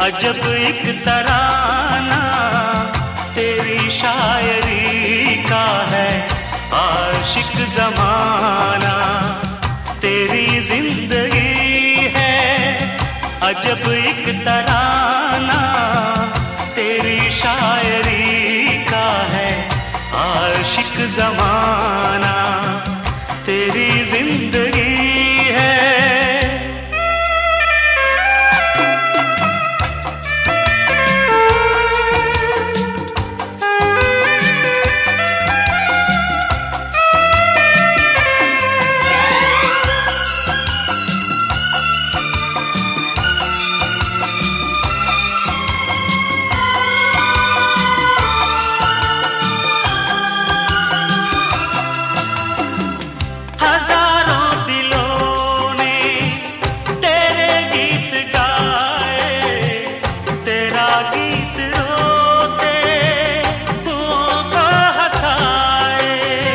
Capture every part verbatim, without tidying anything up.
अजब एक तराना तेरी शायरी का है, आशिक ज़माना तेरी जिंदगी है। अजब एक तराना तेरी शायरी का है, आशिक ज़माना तेरी जिंदगी है। हजारों दिलों ने तेरे गीत गाए, तेरा गीत रोते फूलों को हंसाए।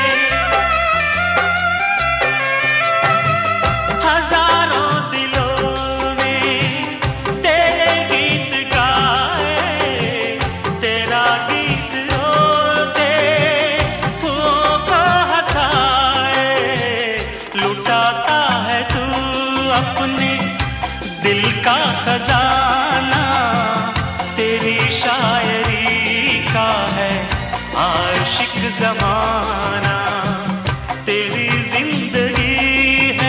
हजारों दिलों ने तेरे गीत गाए, तेरा गीत रोते फूलों को हंसाए। लुटाता है तू अपने दिल का खजाना, तेरी शायरी का है आशिक ज़माना तेरी जिंदगी है।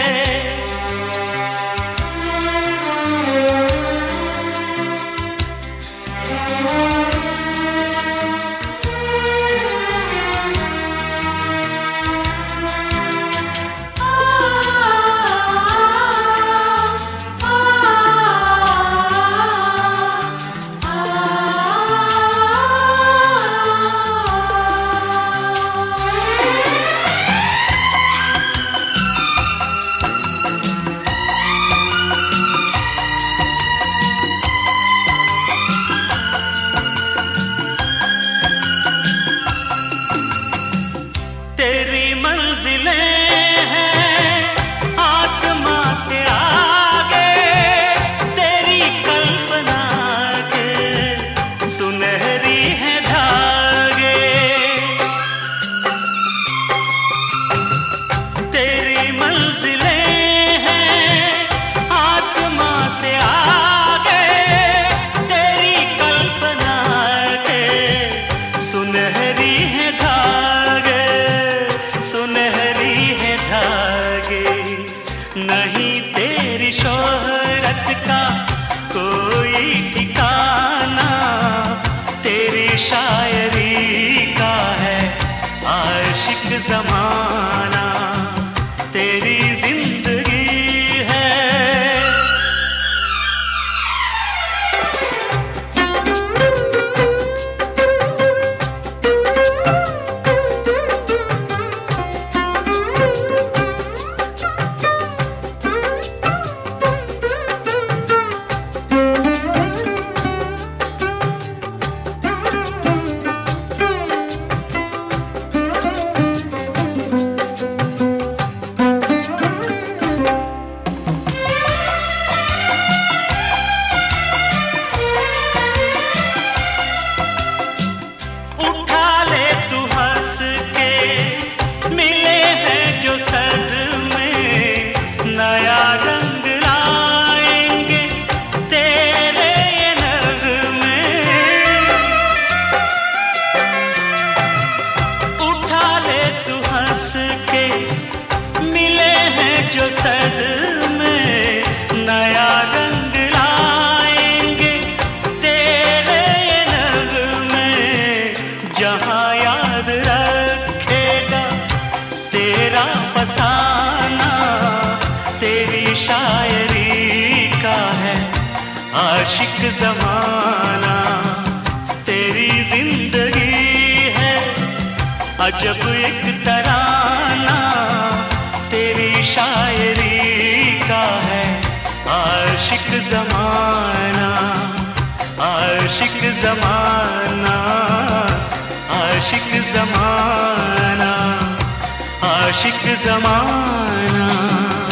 तेरी मंजिलें हैं आसमां से आगे, तेरी कल्पना के सुनहरी है धागे। तेरी मंजिलें हैं आसमां से आगे, तेरी कल्पना के सुनहरी है धागे, सुनहरी है धागे। नहीं तेरी शोहरत का कोई ठिकाना, तेरी शायरी का है आशिक ज़माना तेरी जिंदगी है। उठा ले तू हंस के, मिले हैं जो सदमे, नया रंग लाएंगे तेरे ये नगमे। उठा ले तू हंस के, मिले हैं जो सदमे, नया रंग लाएंगे तेरे ये नगमे। जहाँ याद रखेगा तेरा फसाना, तेरी शायरी का है आशिक ज़माना तेरी जिंदगी है। अजब एक तराना तेरी शायरी का है आशिक ज़माना, आशिक ज़माना, आशिक ज़माना, आशिक ज़माना।